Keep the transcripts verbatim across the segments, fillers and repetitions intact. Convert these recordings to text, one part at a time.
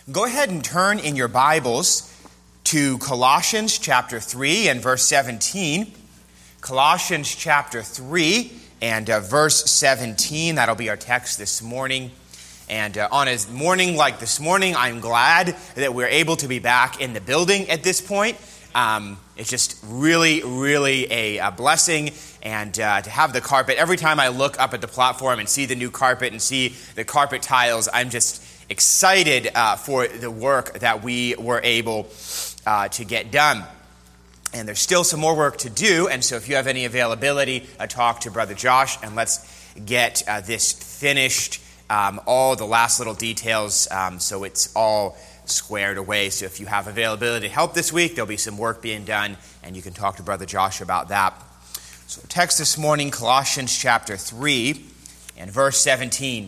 Go ahead and turn in your Bibles to Colossians chapter three and verse seventeen. Colossians chapter three and uh, verse seventeen. That'll be our text this morning. And uh, on a morning like this morning, I'm glad that we're able to be back in the building at this point. Um, it's just really, really a, a blessing. And uh, to have the carpet, every time I look up at the platform and see the new carpet and see the carpet tiles, I'm just excited uh, for the work that we were able uh, to get done. And there's still some more work to do, and so if you have any availability, uh, talk to Brother Josh, and let's get uh, this finished, um, all the last little details, um, so it's all squared away. So if you have availability to help this week, there'll be some work being done, and you can talk to Brother Josh about that. So text this morning, Colossians chapter three and verse seventeen.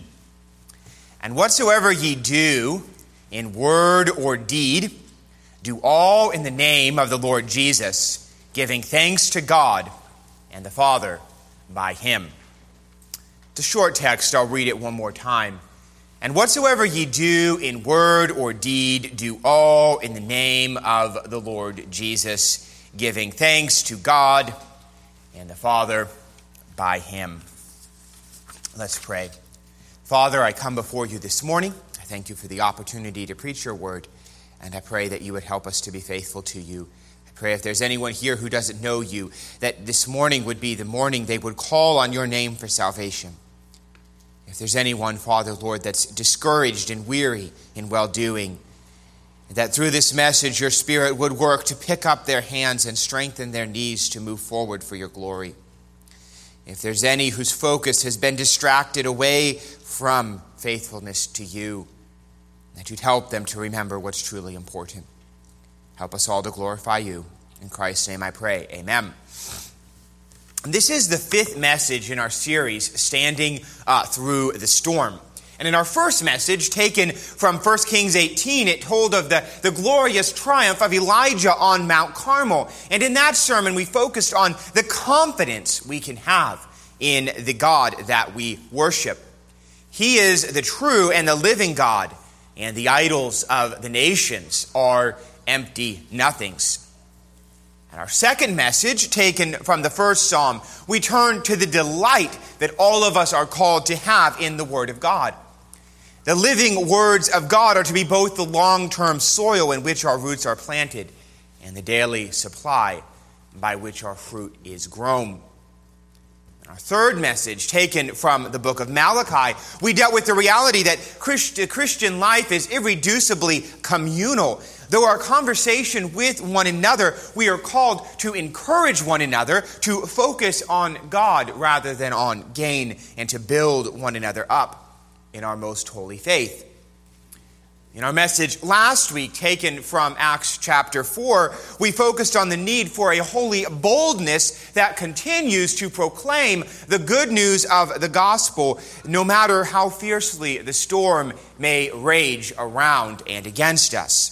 And whatsoever ye do in word or deed, do all in the name of the Lord Jesus, giving thanks to God and the Father by him. It's a short text. I'll read it one more time. And whatsoever ye do in word or deed, do all in the name of the Lord Jesus, giving thanks to God and the Father by him. Let's pray. Father, I come before you this morning. I thank you for the opportunity to preach your word, and I pray that you would help us to be faithful to you. I pray if there's anyone here who doesn't know you, that this morning would be the morning they would call on your name for salvation. If there's anyone, Father, Lord, that's discouraged and weary in well-doing, that through this message your Spirit would work to pick up their hands and strengthen their knees to move forward for your glory. If there's any whose focus has been distracted away from faithfulness to you, that you'd help them to remember what's truly important. Help us all to glorify you. In Christ's name I pray. Amen. This is the fifth message in our series, Standing uh, Through the Storm. And in our first message, taken from First Kings eighteen, it told of the, the glorious triumph of Elijah on Mount Carmel. And in that sermon, we focused on the confidence we can have in the God that we worship. He is the true and the living God, and the idols of the nations are empty nothings. And our second message, taken from the first psalm, we turn to the delight that all of us are called to have in the Word of God. The living words of God are to be both the long-term soil in which our roots are planted and the daily supply by which our fruit is grown. Our third message, taken from the book of Malachi, we dealt with the reality that Christ- Christian life is irreducibly communal. Though our conversation with one another, we are called to encourage one another, to focus on God rather than on gain, and to build one another up in our most holy faith. In our message last week, taken from Acts chapter four, we focused on the need for a holy boldness that continues to proclaim the good news of the gospel, no matter how fiercely the storm may rage around and against us.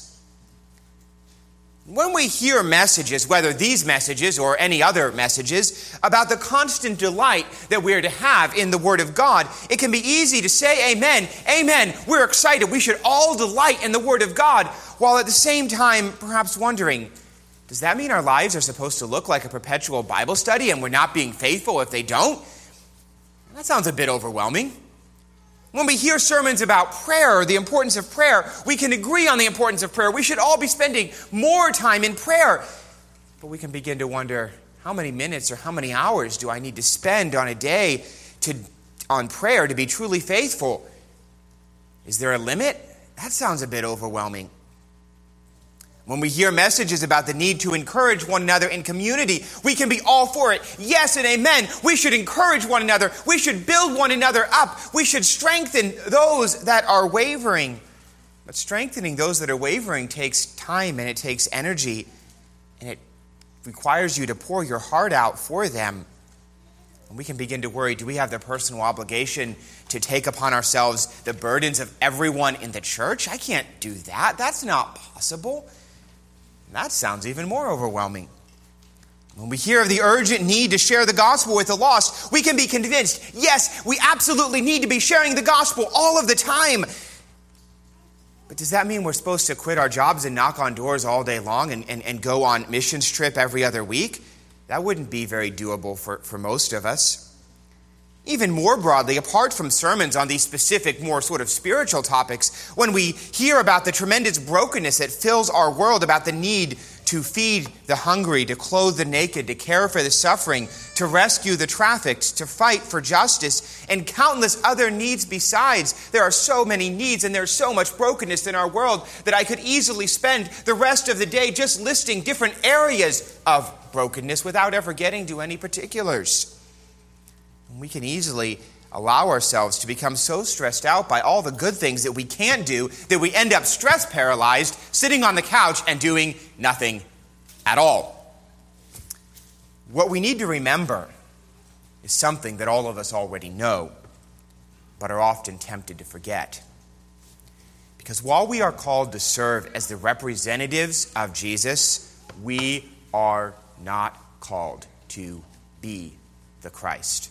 When we hear messages, whether these messages or any other messages, about the constant delight that we are to have in the Word of God, it can be easy to say amen, amen, we're excited, we should all delight in the Word of God, while at the same time perhaps wondering, does that mean our lives are supposed to look like a perpetual Bible study and we're not being faithful if they don't? That sounds a bit overwhelming. When we hear sermons about prayer, the importance of prayer, we can agree on the importance of prayer. We should all be spending more time in prayer. But we can begin to wonder, how many minutes or how many hours do I need to spend on a day to on prayer to be truly faithful? Is there a limit? That sounds a bit overwhelming. When we hear messages about the need to encourage one another in community, we can be all for it. Yes and amen. We should encourage one another. We should build one another up. We should strengthen those that are wavering. But strengthening those that are wavering takes time and it takes energy. And it requires you to pour your heart out for them. And we can begin to worry, do we have the personal obligation to take upon ourselves the burdens of everyone in the church? I can't do that. That's not possible. That sounds even more overwhelming. When we hear of the urgent need to share the gospel with the lost, we can be convinced, yes, we absolutely need to be sharing the gospel all of the time. But does that mean we're supposed to quit our jobs and knock on doors all day long and, and, and go on missions trip every other week? That wouldn't be very doable for, for most of us. Even more broadly, apart from sermons on these specific, more sort of spiritual topics, when we hear about the tremendous brokenness that fills our world, about the need to feed the hungry, to clothe the naked, to care for the suffering, to rescue the trafficked, to fight for justice, and countless other needs besides. There are so many needs and there's so much brokenness in our world that I could easily spend the rest of the day just listing different areas of brokenness without ever getting to any particulars. And we can easily allow ourselves to become so stressed out by all the good things that we can't do that we end up stress paralyzed, sitting on the couch and doing nothing at all. What we need to remember is something that all of us already know, but are often tempted to forget. Because while we are called to serve as the representatives of Jesus, we are not called to be the Christ.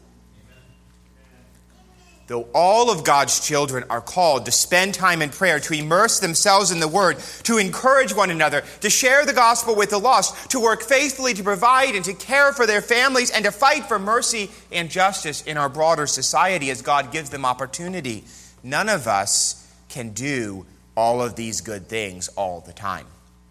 Though all of God's children are called to spend time in prayer, to immerse themselves in the Word, to encourage one another, to share the gospel with the lost, to work faithfully to provide and to care for their families, and to fight for mercy and justice in our broader society as God gives them opportunity, none of us can do all of these good things all the time.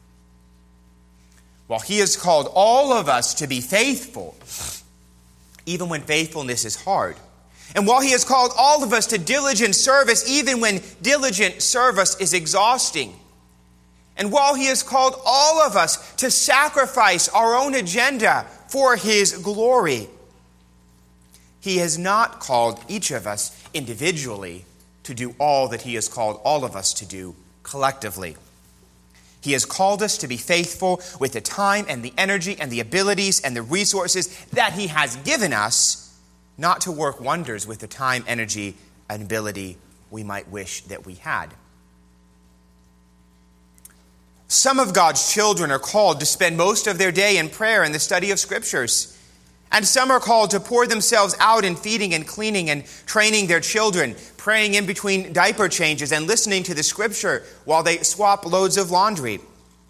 While He has called all of us to be faithful, even when faithfulness is hard, and while He has called all of us to diligent service, even when diligent service is exhausting, and while He has called all of us to sacrifice our own agenda for His glory, He has not called each of us individually to do all that He has called all of us to do collectively. He has called us to be faithful with the time and the energy and the abilities and the resources that He has given us, not to work wonders with the time, energy, and ability we might wish that we had. Some of God's children are called to spend most of their day in prayer and the study of Scriptures. And some are called to pour themselves out in feeding and cleaning and training their children, praying in between diaper changes and listening to the Scripture while they swap loads of laundry.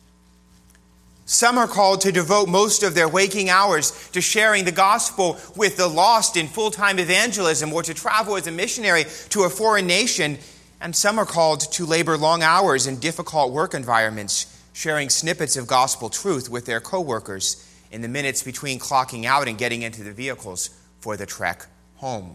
Some are called to devote most of their waking hours to sharing the gospel with the lost in full-time evangelism or to travel as a missionary to a foreign nation. And some are called to labor long hours in difficult work environments, sharing snippets of gospel truth with their co-workers in the minutes between clocking out and getting into the vehicles for the trek home.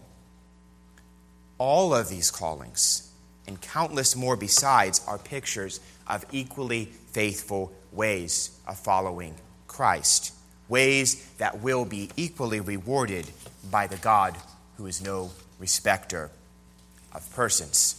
All of these callings, and countless more besides, are pictures of equally faithful ways of following Christ, ways that will be equally rewarded by the God who is no respecter of persons.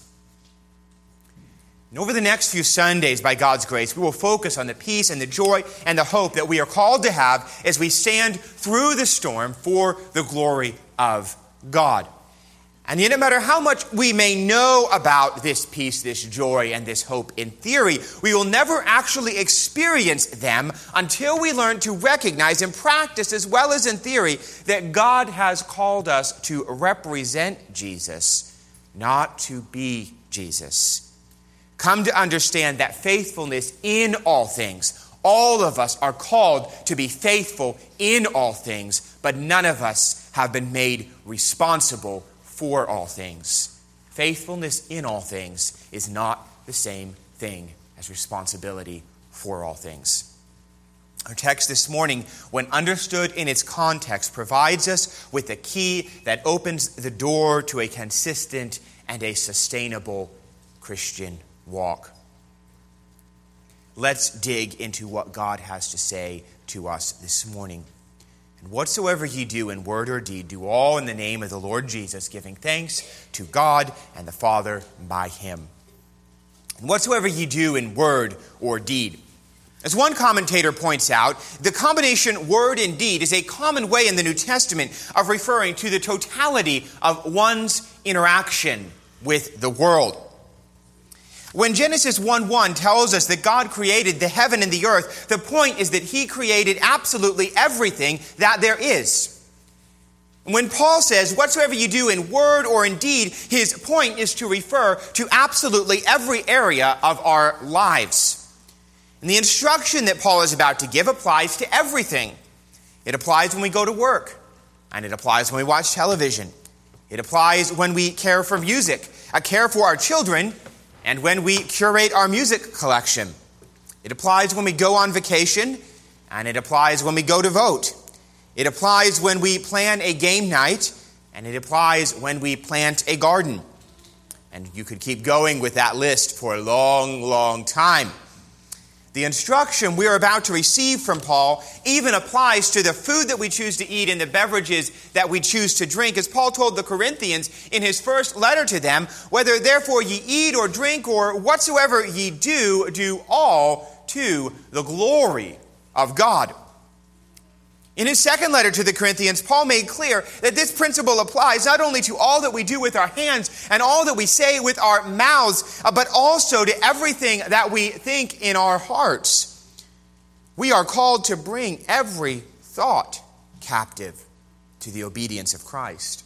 And over the next few Sundays, by God's grace, we will focus on the peace and the joy and the hope that we are called to have as we stand through the storm for the glory of God. And yet, no matter how much we may know about this peace, this joy, and this hope in theory, we will never actually experience them until we learn to recognize and practice, as well as in theory, that God has called us to represent Jesus, not to be Jesus. Come to understand that faithfulness in all things. All of us are called to be faithful in all things, but none of us have been made responsible for all things. Faithfulness in all things is not the same thing as responsibility for all things. Our text this morning, when understood in its context, provides us with a key that opens the door to a consistent and a sustainable Christian walk. Let's dig into what God has to say to us this morning. And whatsoever ye do in word or deed, do all in the name of the Lord Jesus, giving thanks to God and the Father by Him. And whatsoever ye do in word or deed. As one commentator points out, the combination word and deed is a common way in the New Testament of referring to the totality of one's interaction with the world. When Genesis one one tells us that God created the heaven and the earth, the point is that He created absolutely everything that there is. When Paul says, whatsoever you do in word or in deed, his point is to refer to absolutely every area of our lives. And the instruction that Paul is about to give applies to everything. It applies when we go to work, and it applies when we watch television. It applies when we care for music, uh, care for our children, and when we curate our music collection. It applies when we go on vacation, and it applies when we go to vote. It applies when we plan a game night, and it applies when we plant a garden. And you could keep going with that list for a long, long time. The instruction we are about to receive from Paul even applies to the food that we choose to eat and the beverages that we choose to drink. As Paul told the Corinthians in his first letter to them, whether therefore ye eat or drink or whatsoever ye do, do all to the glory of God. In his second letter to the Corinthians, Paul made clear that this principle applies not only to all that we do with our hands and all that we say with our mouths, but also to everything that we think in our hearts. We are called to bring every thought captive to the obedience of Christ.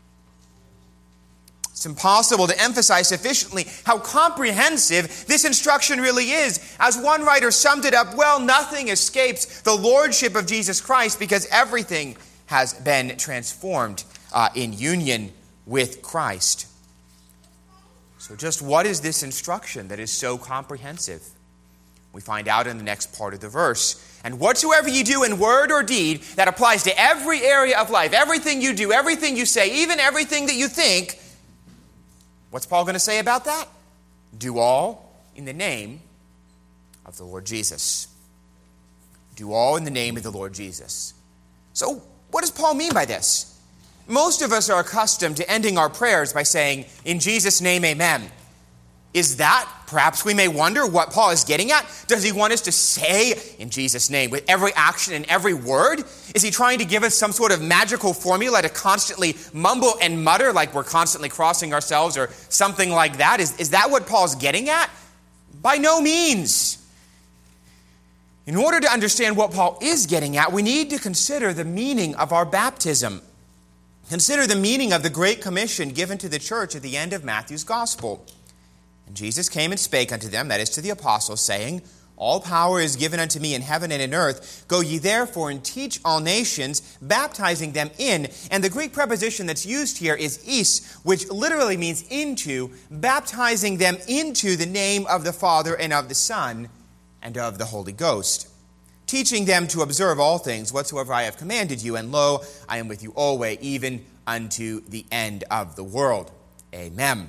It's impossible to emphasize sufficiently how comprehensive this instruction really is. As one writer summed it up, well, nothing escapes the lordship of Jesus Christ because everything has been transformed uh, in union with Christ. So just what is this instruction that is so comprehensive? We find out in the next part of the verse. And whatsoever you do in word or deed, that applies to every area of life, everything you do, everything you say, even everything that you think. What's Paul going to say about that? Do all in the name of the Lord Jesus. Do all in the name of the Lord Jesus. So, what does Paul mean by this? Most of us are accustomed to ending our prayers by saying, in Jesus' name, amen. Is that, perhaps we may wonder, what Paul is getting at? Does he want us to say, in Jesus' name, with every action and every word? Is he trying to give us some sort of magical formula to constantly mumble and mutter like we're constantly crossing ourselves or something like that? Is, is that what Paul's getting at? By no means. In order to understand what Paul is getting at, we need to consider the meaning of our baptism. Consider the meaning of the Great Commission given to the church at the end of Matthew's Gospel. And Jesus came and spake unto them, that is to the apostles, saying, all power is given unto me in heaven and in earth. Go ye therefore and teach all nations, baptizing them in. And the Greek preposition that's used here is is, which literally means into, baptizing them into the name of the Father and of the Son and of the Holy Ghost. Teaching them to observe all things whatsoever I have commanded you. And lo, I am with you always, even unto the end of the world. Amen.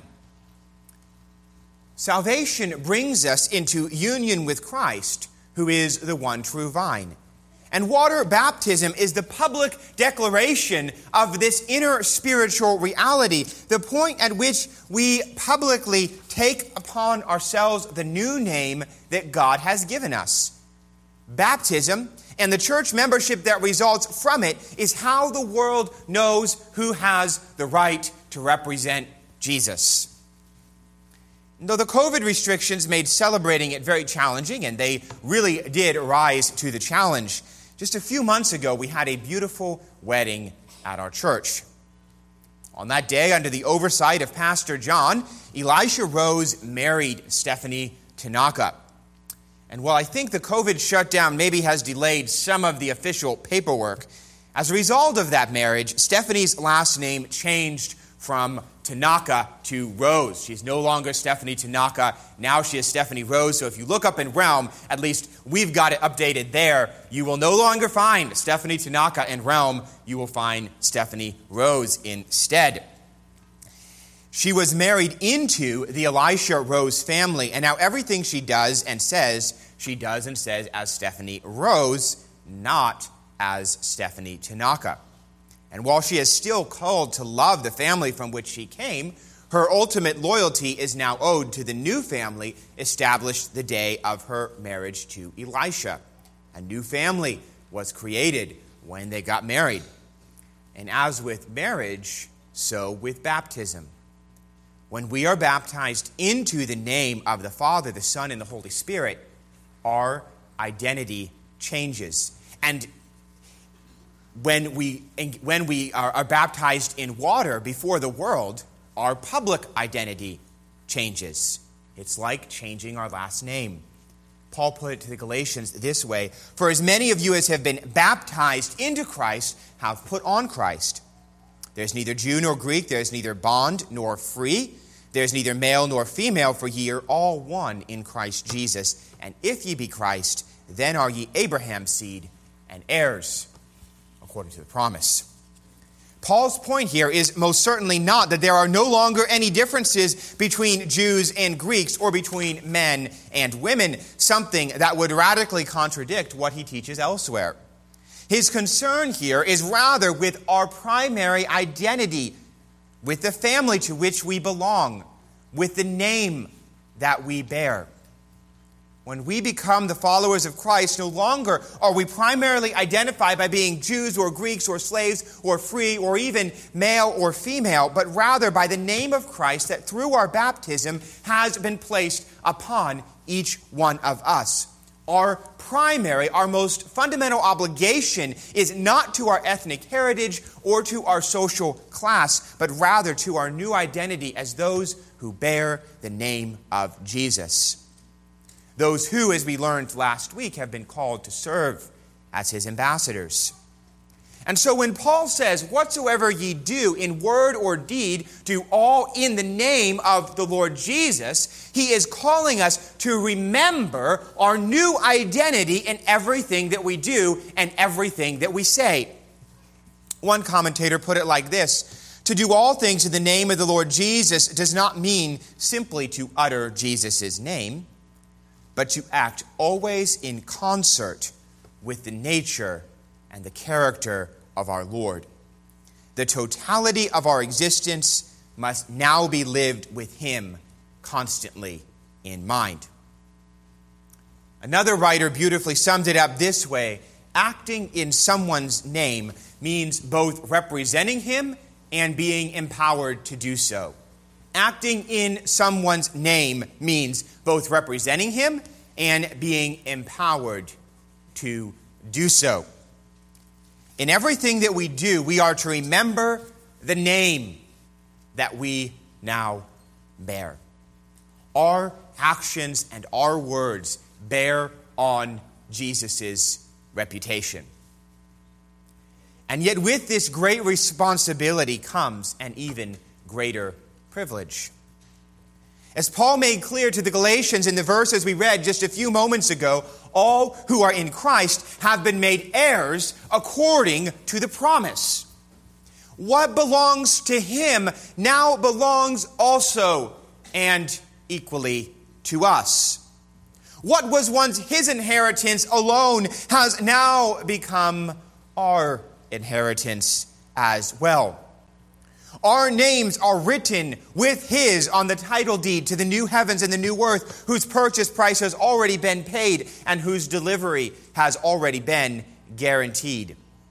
Salvation brings us into union with Christ, who is the one true vine. And water baptism is the public declaration of this inner spiritual reality, the point at which we publicly take upon ourselves the new name that God has given us. Baptism and the church membership that results from it is how the world knows who has the right to represent Jesus. Though the COVID restrictions made celebrating it very challenging, and they really did rise to the challenge, just a few months ago we had a beautiful wedding at our church. On that day, under the oversight of Pastor John, Elisha Rose married Stephanie Tanaka. And while I think the COVID shutdown maybe has delayed some of the official paperwork, as a result of that marriage, Stephanie's last name changed from Tanaka to Rose. She's no longer Stephanie Tanaka. Now she is Stephanie Rose. So if you look up in Realm, at least we've got it updated there. You will no longer find Stephanie Tanaka in Realm. You will find Stephanie Rose instead. She was married into the Elisha Rose family. And now everything she does and says, she does and says as Stephanie Rose, not as Stephanie Tanaka. And while she is still called to love the family from which she came, her ultimate loyalty is now owed to the new family established the day of her marriage to Elisha. A new family was created when they got married. And as with marriage, so with baptism. When we are baptized into the name of the Father, the Son, and the Holy Spirit, our identity changes. And when we, when we are, are baptized in water before the world, our public identity changes. It's like changing our last name. Paul put it to the Galatians this way: "For as many of you as have been baptized into Christ have put on Christ. There's neither Jew nor Greek, there's neither bond nor free, there's neither male nor female, for ye are all one in Christ Jesus. And if ye be Christ, then are ye Abraham's seed and heirs according to the promise." Paul's point here is most certainly not that there are no longer any differences between Jews and Greeks or between men and women, something that would radically contradict what he teaches elsewhere. His concern here is rather with our primary identity, with the family to which we belong, with the name that we bear. When we become the followers of Christ, no longer are we primarily identified by being Jews or Greeks or slaves or free or even male or female, but rather by the name of Christ that through our baptism has been placed upon each one of us. Our primary, our most fundamental obligation is not to our ethnic heritage or to our social class, but rather to our new identity as those who bear the name of Jesus. Those who, as we learned last week, have been called to serve as his ambassadors. And so when Paul says, "Whatsoever ye do in word or deed, do all in the name of the Lord Jesus," he is calling us to remember our new identity in everything that we do and everything that we say. One commentator put it like this: "To do all things in the name of the Lord Jesus does not mean simply to utter Jesus' name, but to act always in concert with the nature and the character of our Lord. The totality of our existence must now be lived with him constantly in mind." Another writer beautifully summed it up this way: acting in someone's name means both representing him and being empowered to do so. Acting in someone's name means both representing him and being empowered to do so. In everything that we do, we are to remember the name that we now bear. Our actions and our words bear on Jesus' reputation. And yet with this great responsibility comes an even greater privilege. As Paul made clear to the Galatians in the verses we read just a few moments ago, all who are in Christ have been made heirs according to the promise. What belongs to him now belongs also and equally to us. What was once his inheritance alone has now become our inheritance as well. Our names are written with his on the title deed to the new heavens and the new earth, whose purchase price has already been paid and whose delivery has already been guaranteed.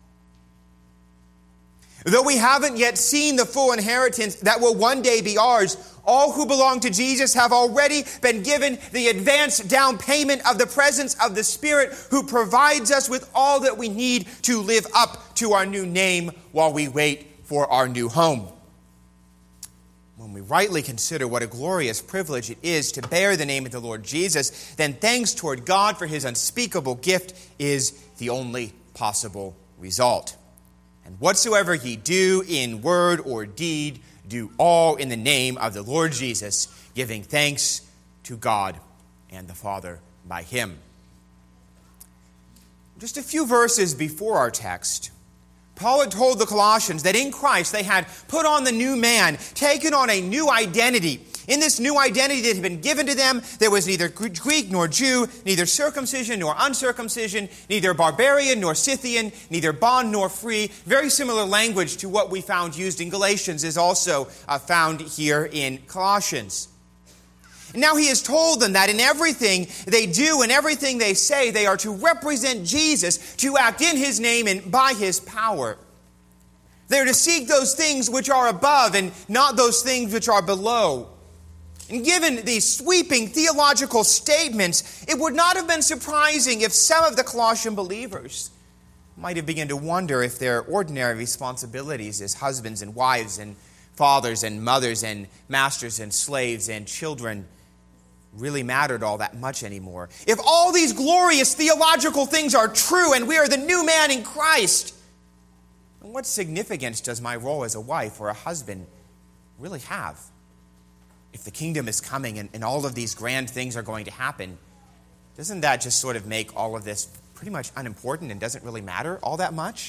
Though we haven't yet seen the full inheritance that will one day be ours, all who belong to Jesus have already been given the advance down payment of the presence of the Spirit, who provides us with all that we need to live up to our new name while we wait for our new home. When we rightly consider what a glorious privilege it is to bear the name of the Lord Jesus, then thanks toward God for his unspeakable gift is the only possible result. And whatsoever ye do in word or deed, do all in the name of the Lord Jesus, giving thanks to God and the Father by him. Just a few verses before our text, Paul had told the Colossians that in Christ they had put on the new man, taken on a new identity. In this new identity that had been given to them, there was neither Greek nor Jew, neither circumcision nor uncircumcision, neither barbarian nor Scythian, neither bond nor free. Very similar language to what we found used in Galatians is also uh, found here in Colossians. And now he has told them that in everything they do and everything they say, they are to represent Jesus, to act in his name and by his power. They're to seek those things which are above and not those things which are below. And given these sweeping theological statements, it would not have been surprising if some of the Colossian believers might have begun to wonder if their ordinary responsibilities as husbands and wives and fathers and mothers and masters and slaves and children really mattered all that much anymore. If all these glorious theological things are true and we are the new man in Christ, then what significance does my role as a wife or a husband really have? If the kingdom is coming and, and all of these grand things are going to happen, doesn't that just sort of make all of this pretty much unimportant and doesn't really matter all that much?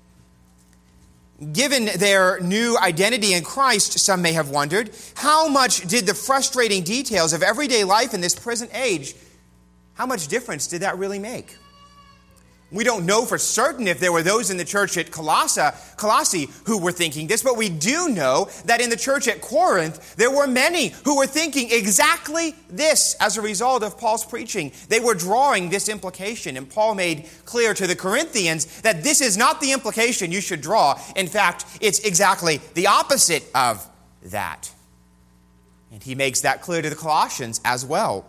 Given their new identity in Christ, some may have wondered, how much did the frustrating details of everyday life in this present age, how much difference did that really make? We don't know for certain if there were those in the church at Colossae, Colossae who were thinking this, but we do know that in the church at Corinth, there were many who were thinking exactly this as a result of Paul's preaching. They were drawing this implication, and Paul made clear to the Corinthians that this is not the implication you should draw. In fact, it's exactly the opposite of that. And he makes that clear to the Colossians as well.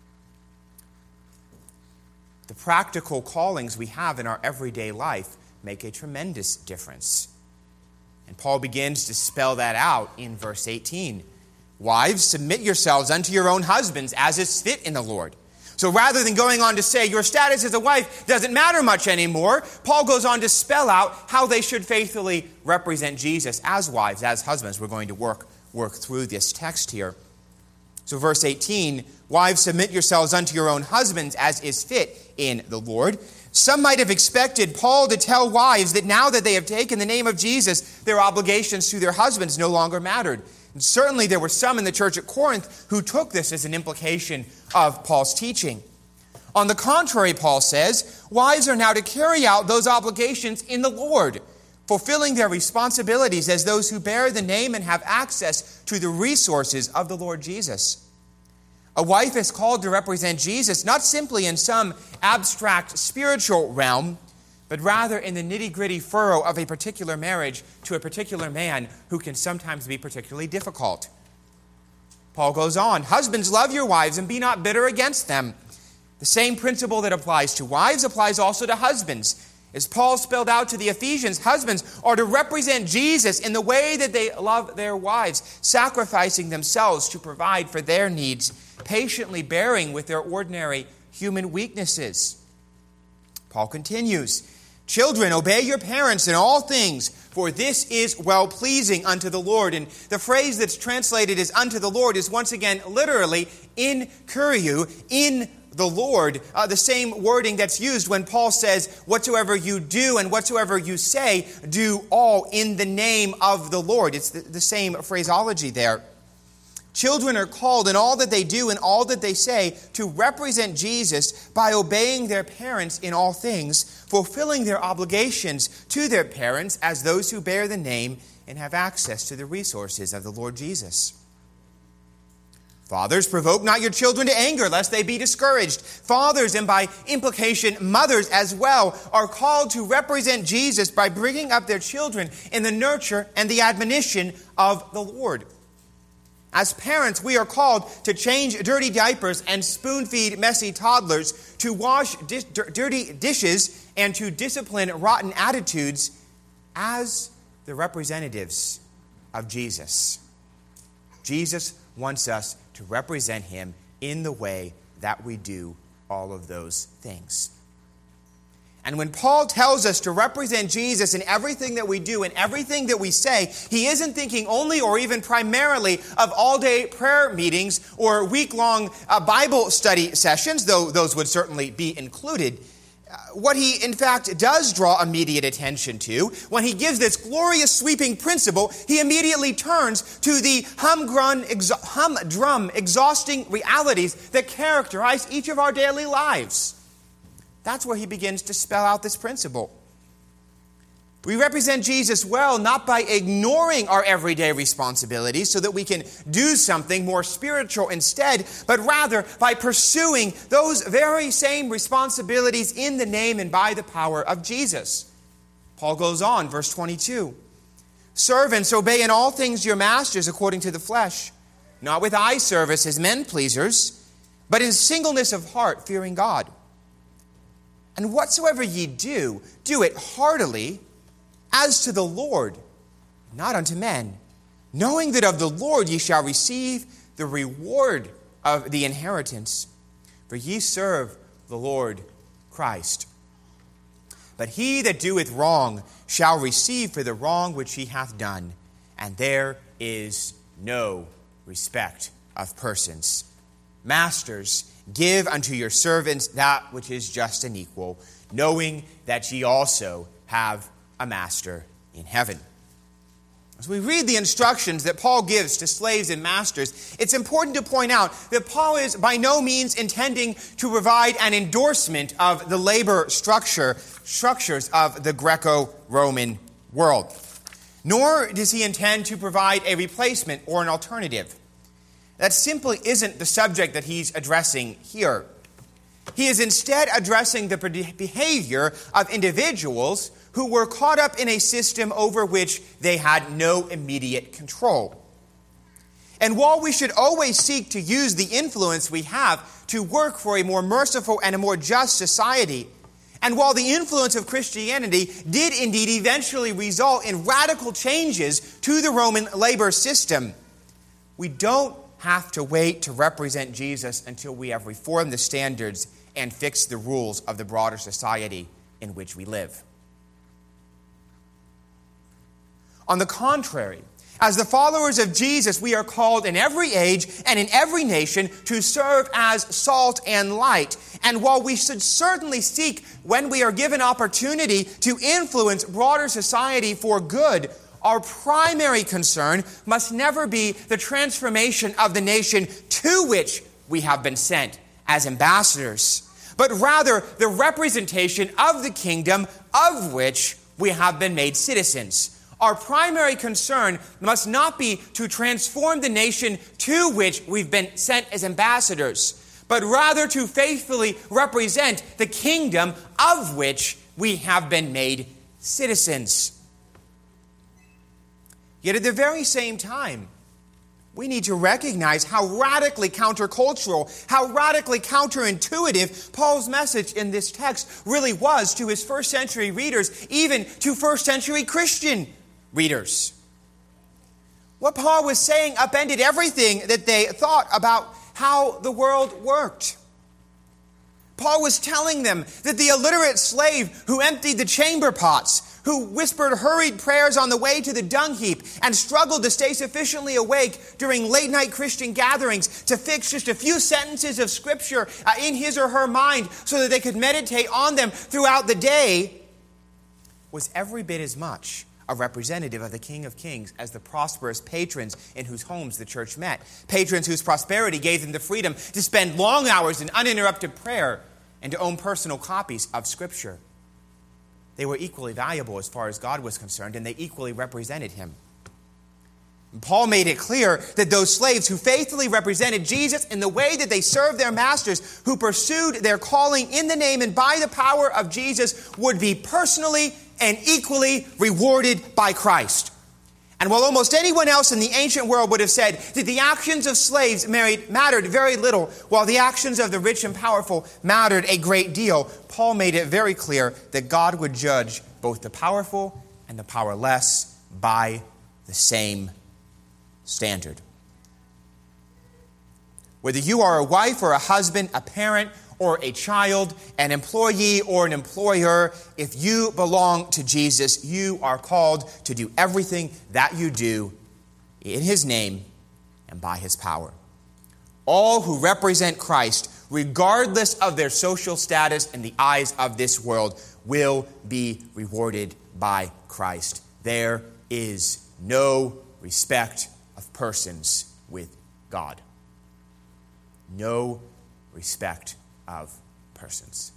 The practical callings we have in our everyday life make a tremendous difference. And Paul begins to spell that out in verse eighteen. Wives, submit yourselves unto your own husbands as is fit in the Lord. So rather than going on to say your status as a wife doesn't matter much anymore, Paul goes on to spell out how they should faithfully represent Jesus as wives, as husbands. We're going to work, work through this text here. So verse eighteen, wives, submit yourselves unto your own husbands as is fit in the Lord. Some might have expected Paul to tell wives that now that they have taken the name of Jesus, their obligations to their husbands no longer mattered. And certainly there were some in the church at Corinth who took this as an implication of Paul's teaching. On the contrary, Paul says, wives are now to carry out those obligations in the Lord, fulfilling their responsibilities as those who bear the name and have access to the resources of the Lord Jesus. A wife is called to represent Jesus not simply in some abstract spiritual realm, but rather in the nitty-gritty furrow of a particular marriage to a particular man who can sometimes be particularly difficult. Paul goes on, husbands, love your wives and be not bitter against them. The same principle that applies to wives applies also to husbands. As Paul spelled out to the Ephesians, husbands are to represent Jesus in the way that they love their wives, sacrificing themselves to provide for their needs, patiently bearing with their ordinary human weaknesses. Paul continues, children, obey your parents in all things, for this is well-pleasing unto the Lord. And the phrase that's translated as unto the Lord is once again literally in kuriou, in the Lord, uh, the same wording that's used when Paul says, whatsoever you do and whatsoever you say, do all in the name of the Lord. It's the, the same phraseology there. Children are called in all that they do and all that they say to represent Jesus by obeying their parents in all things, fulfilling their obligations to their parents as those who bear the name and have access to the resources of the Lord Jesus. Fathers, provoke not your children to anger, lest they be discouraged. Fathers, and by implication mothers as well, are called to represent Jesus by bringing up their children in the nurture and the admonition of the Lord. As parents, we are called to change dirty diapers and spoon-feed messy toddlers, to wash di- dirty dishes, and to discipline rotten attitudes as the representatives of Jesus. Jesus wants us to represent him in the way that we do all of those things. And when Paul tells us to represent Jesus in everything that we do and everything that we say, he isn't thinking only or even primarily of all-day prayer meetings or week-long uh, Bible study sessions, though those would certainly be included. Uh, what he, in fact, does draw immediate attention to, when he gives this glorious sweeping principle, he immediately turns to the humdrum, exha- humdrum exhausting realities that characterize each of our daily lives. That's where he begins to spell out this principle. We represent Jesus well, not by ignoring our everyday responsibilities so that we can do something more spiritual instead, but rather by pursuing those very same responsibilities in the name and by the power of Jesus. Paul goes on, verse twenty-two. Servants, obey in all things your masters according to the flesh, not with eye service as men pleasers, but in singleness of heart, fearing God. And whatsoever ye do, do it heartily, as to the Lord, not unto men, knowing that of the Lord ye shall receive the reward of the inheritance. For ye serve the Lord Christ. But he that doeth wrong shall receive for the wrong which he hath done, and there is no respect of persons. Masters, give unto your servants that which is just and equal, knowing that ye also have a master in heaven. As we read the instructions that Paul gives to slaves and masters, it's important to point out that Paul is by no means intending to provide an endorsement of the labor structure, structures of the Greco-Roman world. Nor does he intend to provide a replacement or an alternative. That simply isn't the subject that he's addressing here. He is instead addressing the behavior of individuals who were caught up in a system over which they had no immediate control. And while we should always seek to use the influence we have to work for a more merciful and a more just society, and while the influence of Christianity did indeed eventually result in radical changes to the Roman labor system, we don't have to wait to represent Jesus until we have reformed the standards and fixed the rules of the broader society in which we live. On the contrary, as the followers of Jesus, we are called in every age and in every nation to serve as salt and light. And while we should certainly seek, when we are given opportunity, to influence broader society for good, our primary concern must never be the transformation of the nation to which we have been sent as ambassadors, but rather the representation of the kingdom of which we have been made citizens. Our primary concern must not be to transform the nation to which we've been sent as ambassadors, but rather to faithfully represent the kingdom of which we have been made citizens. Yet at the very same time, we need to recognize how radically countercultural, how radically counterintuitive Paul's message in this text really was to his first century readers, even to first century Christian readers. What Paul was saying upended everything that they thought about how the world worked. Paul was telling them that the illiterate slave who emptied the chamber pots, who whispered hurried prayers on the way to the dung heap and struggled to stay sufficiently awake during late-night Christian gatherings to fix just a few sentences of Scripture uh, in his or her mind so that they could meditate on them throughout the day, was every bit as much a representative of the King of Kings as the prosperous patrons in whose homes the church met. Patrons whose prosperity gave them the freedom to spend long hours in uninterrupted prayer and to own personal copies of Scripture. They were equally valuable as far as God was concerned, and they equally represented Him. And Paul made it clear that those slaves who faithfully represented Jesus in the way that they served their masters, who pursued their calling in the name and by the power of Jesus, would be personally and equally rewarded by Christ. And while almost anyone else in the ancient world would have said that the actions of slaves mattered very little, while the actions of the rich and powerful mattered a great deal, Paul made it very clear that God would judge both the powerful and the powerless by the same standard. Whether you are a wife or a husband, a parent or a child, an employee or an employer, if you belong to Jesus, you are called to do everything that you do in His name and by His power. All who represent Christ, regardless of their social status in the eyes of this world, will be rewarded by Christ. There is no respect of persons with God. No respect of persons.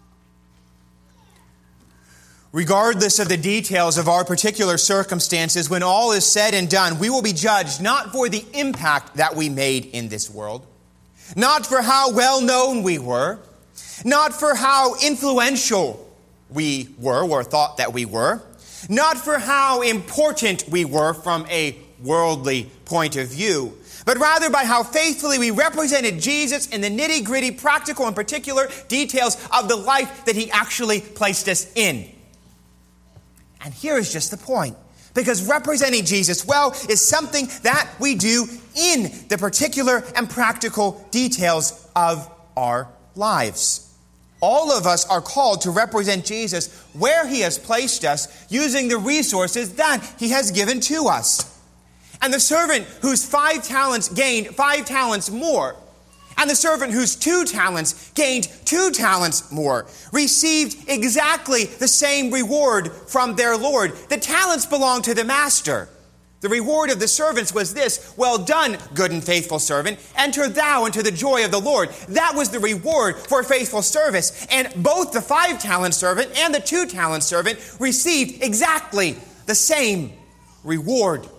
Regardless of the details of our particular circumstances, when all is said and done, we will be judged not for the impact that we made in this world, not for how well known we were, not for how influential we were or thought that we were, not for how important we were from a worldly point of view, but rather by how faithfully we represented Jesus in the nitty-gritty, practical, and particular details of the life that he actually placed us in. And here is just the point. Because representing Jesus well is something that we do in the particular and practical details of our lives. All of us are called to represent Jesus where he has placed us using the resources that he has given to us. And the servant whose five talents gained five talents more, and the servant whose two talents gained two talents more, received exactly the same reward from their Lord. The talents belonged to the master. The reward of the servants was this: well done, good and faithful servant. Enter thou into the joy of the Lord. That was the reward for faithful service. And both the five-talent servant and the two-talent servant received exactly the same reward.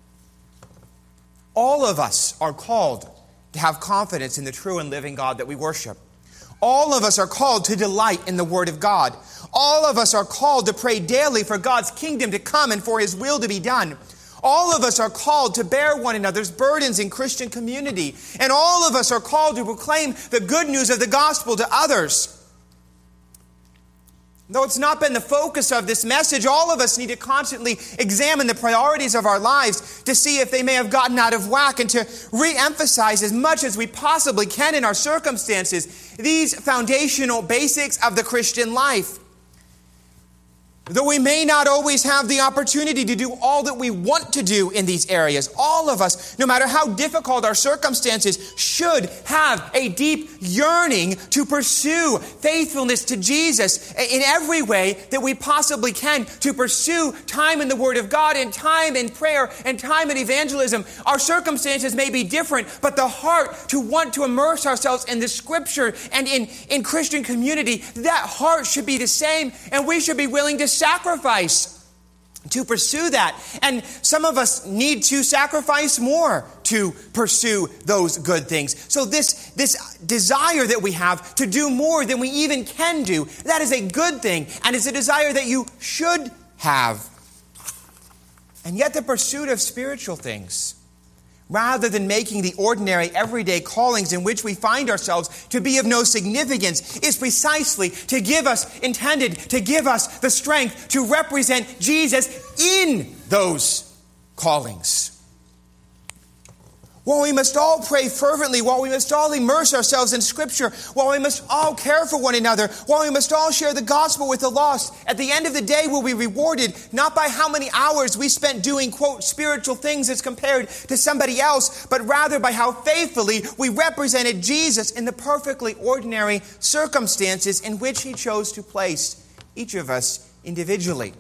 All of us are called to have confidence in the true and living God that we worship. All of us are called to delight in the Word of God. All of us are called to pray daily for God's kingdom to come and for his will to be done. All of us are called to bear one another's burdens in Christian community. And all of us are called to proclaim the good news of the gospel to others. Though it's not been the focus of this message, all of us need to constantly examine the priorities of our lives to see if they may have gotten out of whack, and to re-emphasize as much as we possibly can in our circumstances these foundational basics of the Christian life. Though we may not always have the opportunity to do all that we want to do in these areas, all of us, no matter how difficult our circumstances, should have a deep yearning to pursue faithfulness to Jesus in every way that we possibly can, to pursue time in the Word of God and time in prayer and time in evangelism. Our circumstances may be different, but the heart to want to immerse ourselves in the Scripture and in, in Christian community, that heart should be the same, and we should be willing to sacrifice to pursue that. And some of us need to sacrifice more to pursue those good things. So this, this desire that we have to do more than we even can do, that is a good thing, and it's a desire that you should have. And yet the pursuit of spiritual things, rather than making the ordinary, everyday callings in which we find ourselves to be of no significance, is precisely to give us, intended to give us the strength to represent Jesus in those callings. While we must all pray fervently, while we must all immerse ourselves in Scripture, while we must all care for one another, while we must all share the gospel with the lost, at the end of the day we'll be rewarded not by how many hours we spent doing, quote, spiritual things as compared to somebody else, but rather by how faithfully we represented Jesus in the perfectly ordinary circumstances in which he chose to place each of us individually.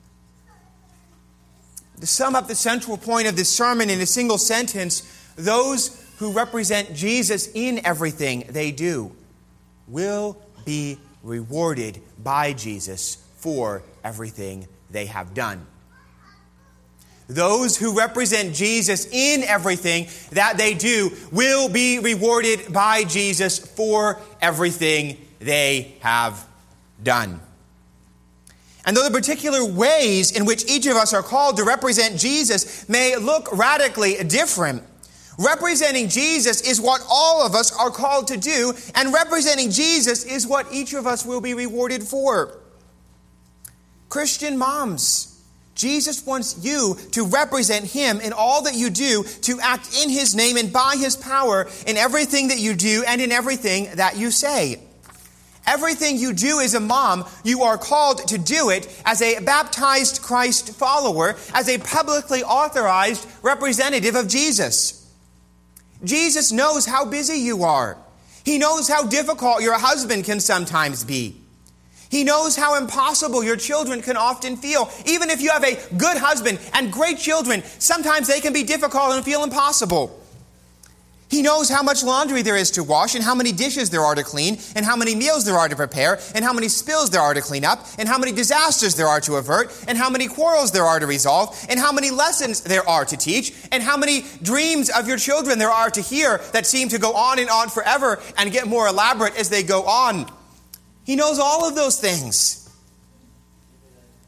To sum up the central point of this sermon in a single sentence, those who represent Jesus in everything they do will be rewarded by Jesus for everything they have done. Those who represent Jesus in everything that they do will be rewarded by Jesus for everything they have done. And though the particular ways in which each of us are called to represent Jesus may look radically different, representing Jesus is what all of us are called to do, and representing Jesus is what each of us will be rewarded for. Christian moms, Jesus wants you to represent him in all that you do, to act in his name and by his power in everything that you do and in everything that you say. Everything you do as a mom, you are called to do it as a baptized Christ follower, as a publicly authorized representative of Jesus. Jesus knows how busy you are. He knows how difficult your husband can sometimes be. He knows how impossible your children can often feel. Even if you have a good husband and great children, sometimes they can be difficult and feel impossible. He knows how much laundry there is to wash, and how many dishes there are to clean, and how many meals there are to prepare, and how many spills there are to clean up, and how many disasters there are to avert, and how many quarrels there are to resolve, and how many lessons there are to teach, and how many dreams of your children there are to hear that seem to go on and on forever and get more elaborate as they go on. He knows all of those things.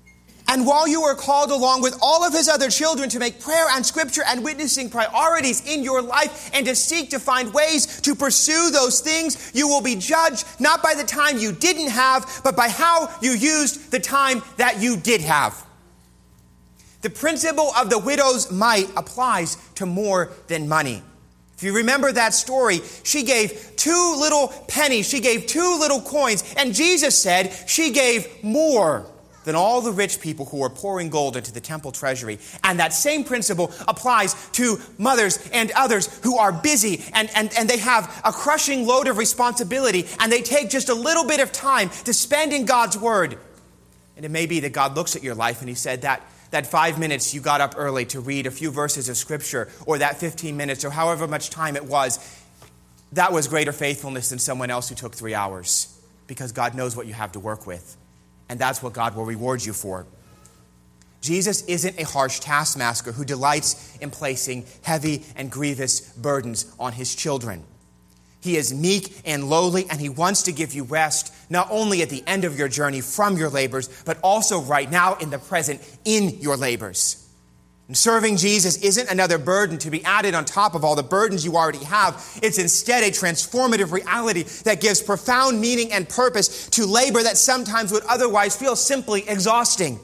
And while you are called along with all of his other children to make prayer and scripture and witnessing priorities in your life and to seek to find ways to pursue those things, you will be judged not by the time you didn't have, but by how you used the time that you did have. The principle of the widow's mite applies to more than money. If you remember that story, she gave two little pennies, she gave two little coins, and Jesus said she gave more than all the rich people who were pouring gold into the temple treasury. And that same principle applies to mothers and others who are busy and, and, and they have a crushing load of responsibility, and they take just a little bit of time to spend in God's word. And it may be that God looks at your life and he said that That five minutes you got up early to read a few verses of Scripture, or that fifteen minutes, or however much time it was, that was greater faithfulness than someone else who took three hours. Because God knows what you have to work with. And that's what God will reward you for. Jesus isn't a harsh taskmaster who delights in placing heavy and grievous burdens on his children. He is meek and lowly, and he wants to give you rest, not only at the end of your journey from your labors, but also right now in the present in your labors. And serving Jesus isn't another burden to be added on top of all the burdens you already have. It's instead a transformative reality that gives profound meaning and purpose to labor that sometimes would otherwise feel simply exhausting.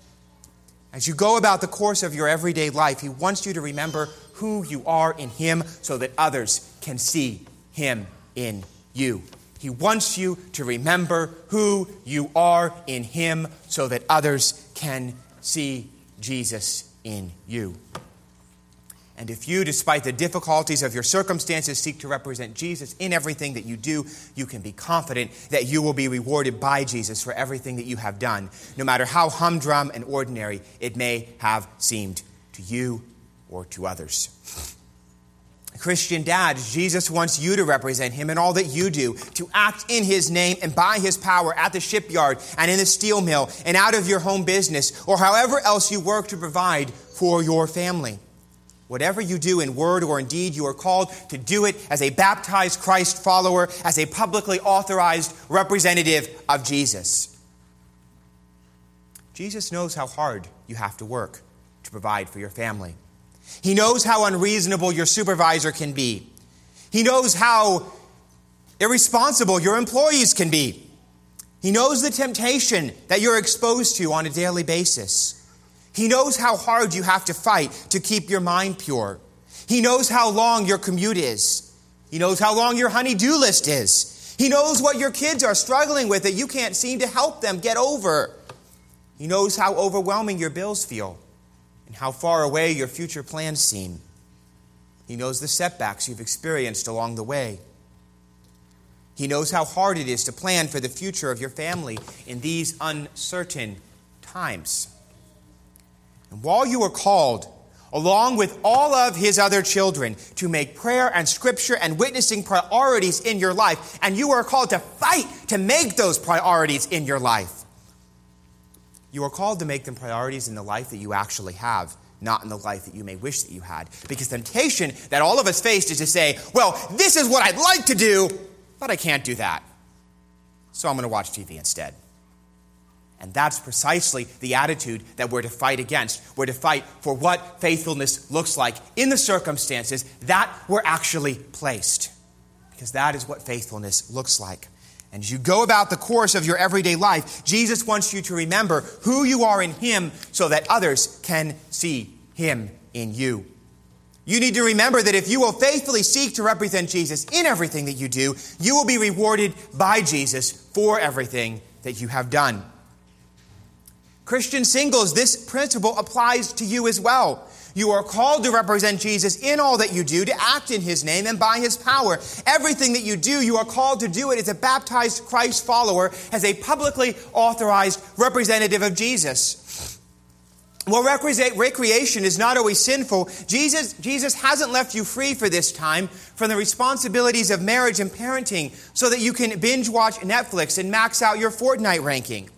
As you go about the course of your everyday life, he wants you to remember who you are in him so that others can see him in you. He wants you to remember who you are in him so that others can see Jesus in you. And if you, despite the difficulties of your circumstances, seek to represent Jesus in everything that you do, you can be confident that you will be rewarded by Jesus for everything that you have done, no matter how humdrum and ordinary it may have seemed to you or to others. Christian dads, Jesus wants you to represent him in all that you do, to act in his name and by his power at the shipyard and in the steel mill and out of your home business or however else you work to provide for your family. Whatever you do in word or in deed, you are called to do it as a baptized Christ follower, as a publicly authorized representative of Jesus. Jesus knows how hard you have to work to provide for your family. He knows how unreasonable your supervisor can be. He knows how irresponsible your employees can be. He knows the temptation that you're exposed to on a daily basis. He knows how hard you have to fight to keep your mind pure. He knows how long your commute is. He knows how long your honey-do list is. He knows what your kids are struggling with that you can't seem to help them get over. He knows how overwhelming your bills feel and how far away your future plans seem. He knows the setbacks you've experienced along the way. He knows how hard it is to plan for the future of your family in these uncertain times. And while you are called, along with all of his other children, to make prayer and scripture and witnessing priorities in your life, and you are called to fight to make those priorities in your life, you are called to make them priorities in the life that you actually have, not in the life that you may wish that you had. Because temptation that all of us faced is to say, well, this is what I'd like to do, but I can't do that. So I'm going to watch T V instead. And that's precisely the attitude that we're to fight against. We're to fight for what faithfulness looks like in the circumstances that we're actually placed. Because that is what faithfulness looks like. And as you go about the course of your everyday life, Jesus wants you to remember who you are in him so that others can see him in you. You need to remember that if you will faithfully seek to represent Jesus in everything that you do, you will be rewarded by Jesus for everything that you have done. Christian singles, this principle applies to you as well. You are called to represent Jesus in all that you do, to act in his name and by his power. Everything that you do, you are called to do it as a baptized Christ follower, as a publicly authorized representative of Jesus. While recreation is not always sinful, Jesus, Jesus hasn't left you free for this time from the responsibilities of marriage and parenting so that you can binge watch Netflix and max out your Fortnite ranking.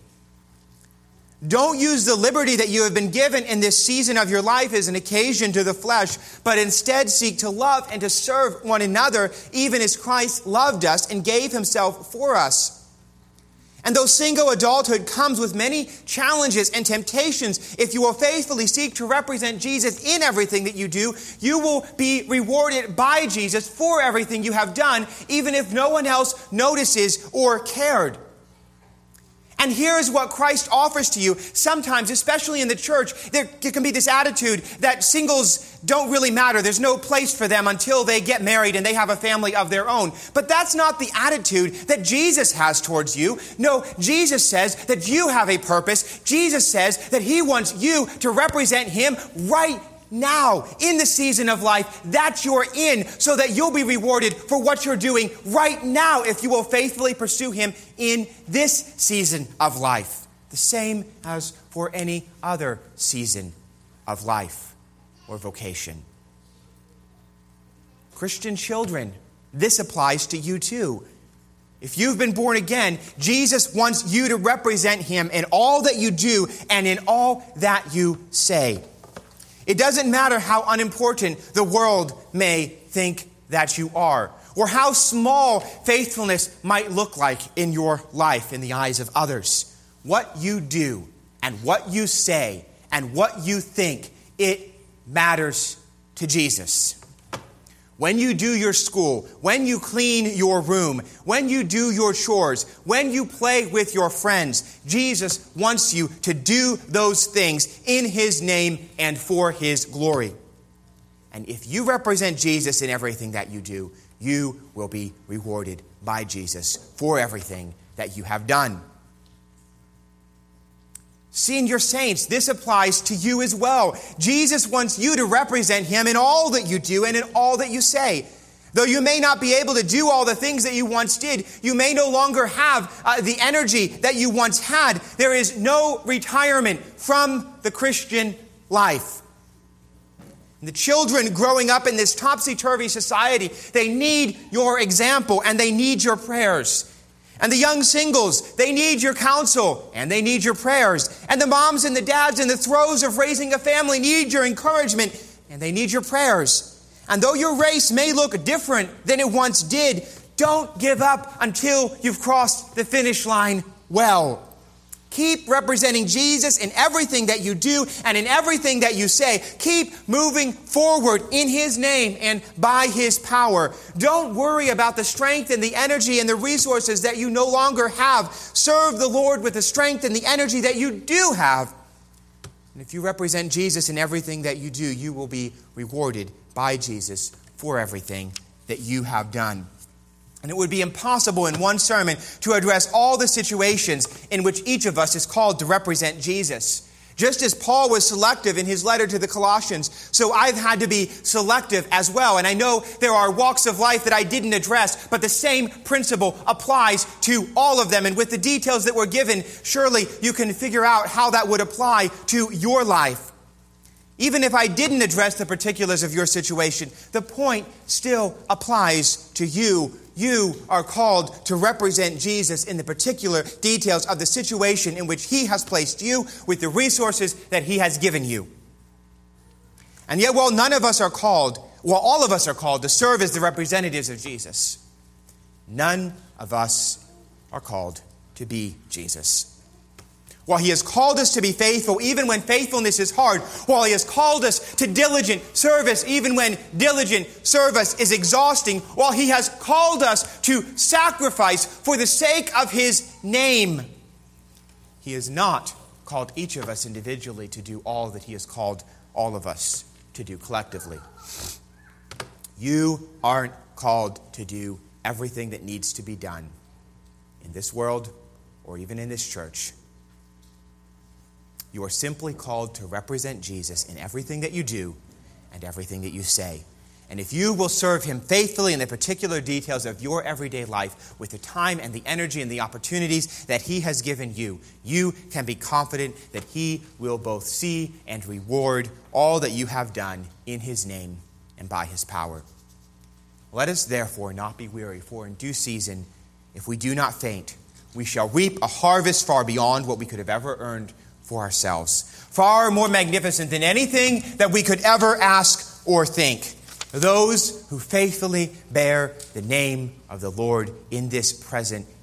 Don't use the liberty that you have been given in this season of your life as an occasion to the flesh, but instead seek to love and to serve one another, even as Christ loved us and gave himself for us. And though single adulthood comes with many challenges and temptations, if you will faithfully seek to represent Jesus in everything that you do, you will be rewarded by Jesus for everything you have done, even if no one else notices or cared. And here is what Christ offers to you. Sometimes, especially in the church, there can be this attitude that singles don't really matter. There's no place for them until they get married and they have a family of their own. But that's not the attitude that Jesus has towards you. No, Jesus says that you have a purpose. Jesus says that he wants you to represent him right now, in the season of life that you're in, so that you'll be rewarded for what you're doing right now if you will faithfully pursue him in this season of life. The same as for any other season of life or vocation. Christian children, this applies to you too. If you've been born again, Jesus wants you to represent him in all that you do and in all that you say. It doesn't matter how unimportant the world may think that you are, or how small faithfulness might look like in your life in the eyes of others. What you do and what you say and what you think, it matters to Jesus. When you do your school, when you clean your room, when you do your chores, when you play with your friends, Jesus wants you to do those things in his name and for his glory. And if you represent Jesus in everything that you do, you will be rewarded by Jesus for everything that you have done. Senior saints, this applies to you as well. Jesus wants you to represent him in all that you do and in all that you say. Though you may not be able to do all the things that you once did, you may no longer have uh, the energy that you once had. There is no retirement from the Christian life. And the children growing up in this topsy-turvy society, they need your example and they need your prayers. And the young singles, they need your counsel and they need your prayers. And the moms and the dads in the throes of raising a family need your encouragement and they need your prayers. And though your race may look different than it once did, don't give up until you've crossed the finish line well. Keep representing Jesus in everything that you do and in everything that you say. Keep moving forward in his name and by his power. Don't worry about the strength and the energy and the resources that you no longer have. Serve the Lord with the strength and the energy that you do have. And if you represent Jesus in everything that you do, you will be rewarded by Jesus for everything that you have done. And it would be impossible in one sermon to address all the situations in which each of us is called to represent Jesus. Just as Paul was selective in his letter to the Colossians, so I've had to be selective as well. And I know there are walks of life that I didn't address, but the same principle applies to all of them. And with the details that were given, surely you can figure out how that would apply to your life. Even if I didn't address the particulars of your situation, the point still applies to you. You are called to represent Jesus in the particular details of the situation in which he has placed you with the resources that he has given you. And yet, while none of us are called, while all of us are called to serve as the representatives of Jesus, none of us are called to be Jesus. While he has called us to be faithful, even when faithfulness is hard, while he has called us to diligent service, even when diligent service is exhausting, while he has called us to sacrifice for the sake of his name, he has not called each of us individually to do all that he has called all of us to do collectively. You aren't called to do everything that needs to be done in this world or even in this church. You are simply called to represent Jesus in everything that you do and everything that you say. And if you will serve him faithfully in the particular details of your everyday life with the time and the energy and the opportunities that he has given you, you can be confident that he will both see and reward all that you have done in his name and by his power. Let us therefore not be weary, for in due season, if we do not faint, we shall reap a harvest far beyond what we could have ever earned for ourselves, far more magnificent than anything that we could ever ask or think. Those who faithfully bear the name of the Lord in this present,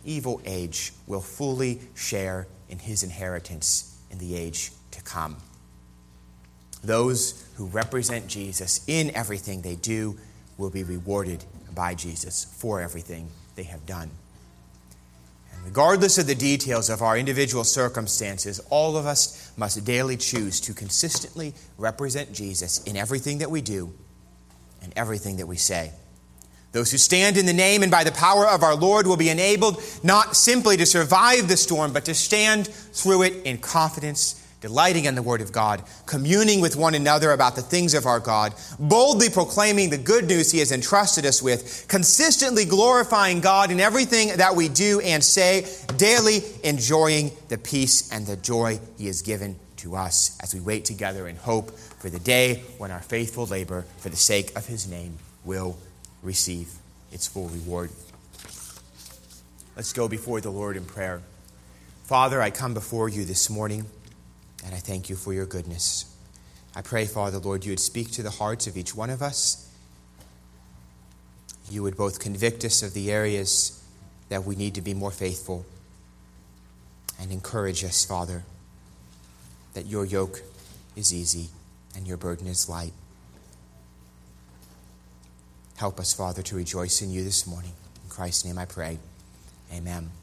evil age will fully share in his inheritance in the age to come. Those who represent Jesus in everything they do will be rewarded by Jesus for everything they have done. And regardless of the details of our individual circumstances, all of us must daily choose to consistently represent Jesus in everything that we do and everything that we say. Those who stand in the name and by the power of our Lord will be enabled not simply to survive the storm, but to stand through it in confidence, delighting in the Word of God, communing with one another about the things of our God, boldly proclaiming the good news He has entrusted us with, consistently glorifying God in everything that we do and say, daily enjoying the peace and the joy He has given to us as we wait together in hope for the day when our faithful labor for the sake of His name will receive its full reward. Let's go before the Lord in prayer. Father, I come before you this morning, and I thank you for your goodness. I pray, Father, Lord, you would speak to the hearts of each one of us. You would both convict us of the areas that we need to be more faithful and encourage us, Father, that your yoke is easy and your burden is light. Help us, Father, to rejoice in you this morning. In Christ's name I pray. Amen.